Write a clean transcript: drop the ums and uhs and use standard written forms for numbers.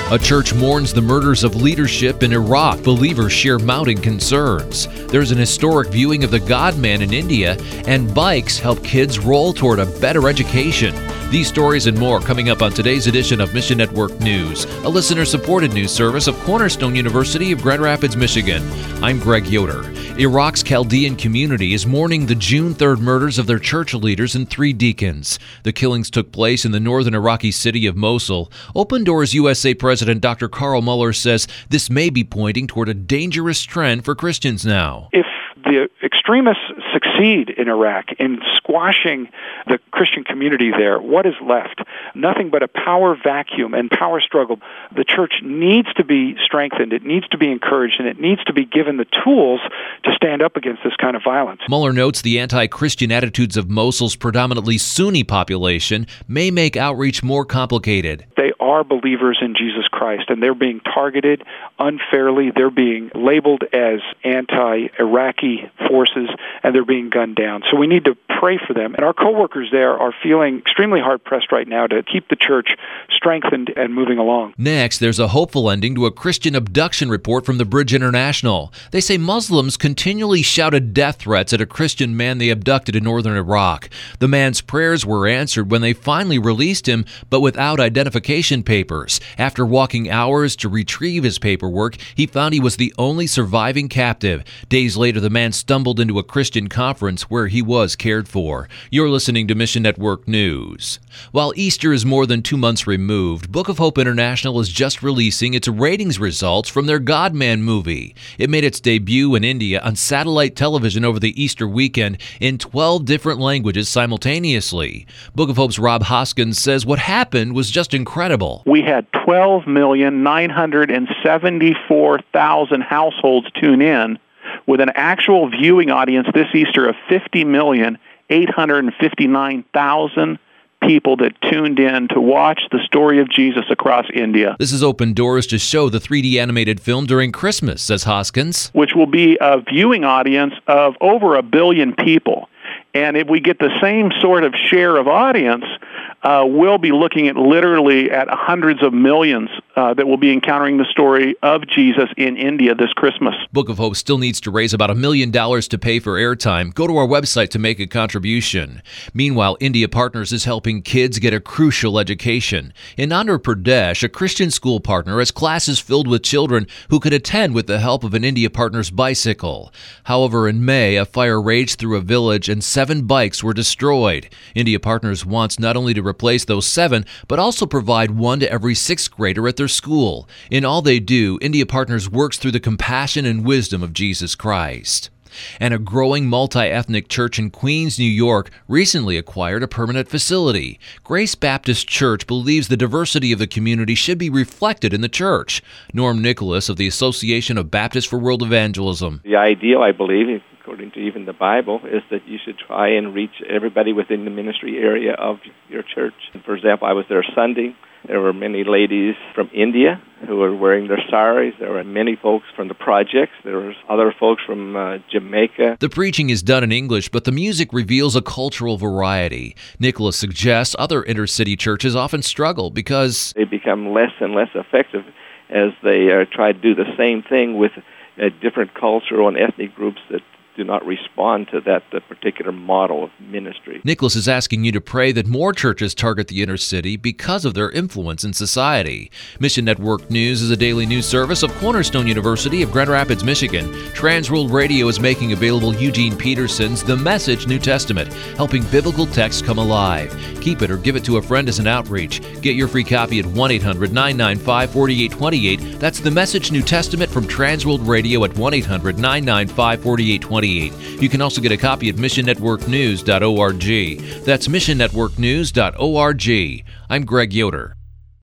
A church mourns the murders of leadership in Iraq. Believers share mounting concerns. There's an historic viewing of the God-Man in India, and bikes help kids roll toward a better education. These stories and more coming up on today's edition of Mission Network News, a listener-supported news service of Cornerstone University of Grand Rapids, Michigan. I'm Greg Yoder. Iraq's Chaldean community is mourning the June 3rd murders of their church leaders and 3 deacons. The killings took place in the northern Iraqi city of Mosul. Open Doors USA President Dr. Carl Muller says this may be pointing toward a dangerous trend for Christians now. If the extremists succeed in Iraq in squashing the Christian community there, what is left? Nothing but a power vacuum and power struggle. The church needs to be strengthened, it needs to be encouraged, and it needs to be given the tools to stand up against this kind of violence. Mueller notes the anti-Christian attitudes of Mosul's predominantly Sunni population may make outreach more complicated. They are believers in Jesus Christ, and they're being targeted unfairly. They're being labeled as anti-Iraqi forces, and they're being gunned down. So we need to pray for them. And our co-workers there are feeling extremely hard-pressed right now to keep the church strengthened and moving along. Next, there's a hopeful ending to a Christian abduction report from the Bridge International. They say Muslims continually shouted death threats at a Christian man they abducted in northern Iraq. The man's prayers were answered when they finally released him, but without identification papers. After walking hours to retrieve his paperwork, he found he was the only surviving captive. Days later, the man stumbled into a Christian conference where he was cared for. You're listening to Mission Network News. While Easter is more than 2 months removed, Book of Hope International is just releasing its ratings results from their God-Man movie. It made its debut in India on satellite television over the Easter weekend in 12 different languages simultaneously. Book of Hope's Rob Hoskins says what happened was just incredible. We had 12,974,000 households tune in, with an actual viewing audience this Easter of 50,859,000 people that tuned in to watch the story of Jesus across India. This has opened doors to show the 3D animated film during Christmas, says Hoskins. Which will be a viewing audience of over 1 billion people. And if we get the same sort of share of audience, we'll be looking at literally at hundreds of millions that will be encountering the story of Jesus in India this Christmas. Book of Hope still needs to raise about $1 million to pay for airtime. Go to our website to make a contribution. Meanwhile, India Partners is helping kids get a crucial education. In Andhra Pradesh, a Christian school partner has classes filled with children who could attend with the help of an India Partners bicycle. However, in May, a fire raged through a village and 7 bikes were destroyed. India Partners wants not only to replace those 7, but also provide 1 to every 6th grader at their school. In all they do, India Partners works through the compassion and wisdom of Jesus Christ. And a growing multi-ethnic church in Queens, New York, recently acquired a permanent facility. Grace Baptist Church believes the diversity of the community should be reflected in the church. Norm Nicholas of the Association of Baptists for World Evangelism. The ideal, I believe, according to even the Bible, is that you should try and reach everybody within the ministry area of your church. For example, I was there Sunday. There were many ladies from India who were wearing their saris. There were many folks from the projects. There were other folks from Jamaica. The preaching is done in English, but the music reveals a cultural variety. Nicholas suggests other inner-city churches often struggle because they become less and less effective as they try to do the same thing with different cultural and ethnic groups that do not respond to that particular model of ministry. Nicholas is asking you to pray that more churches target the inner city because of their influence in society. Mission Network News is a daily news service of Cornerstone University of Grand Rapids, Michigan. Transworld Radio is making available Eugene Peterson's The Message New Testament, helping biblical texts come alive. Keep it or give it to a friend as an outreach. Get your free copy at 1-800-995-4828. That's The Message New Testament from Transworld Radio at 1-800-995-4828. You can also get a copy at missionnetworknews.org. That's missionnetworknews.org. I'm Greg Yoder.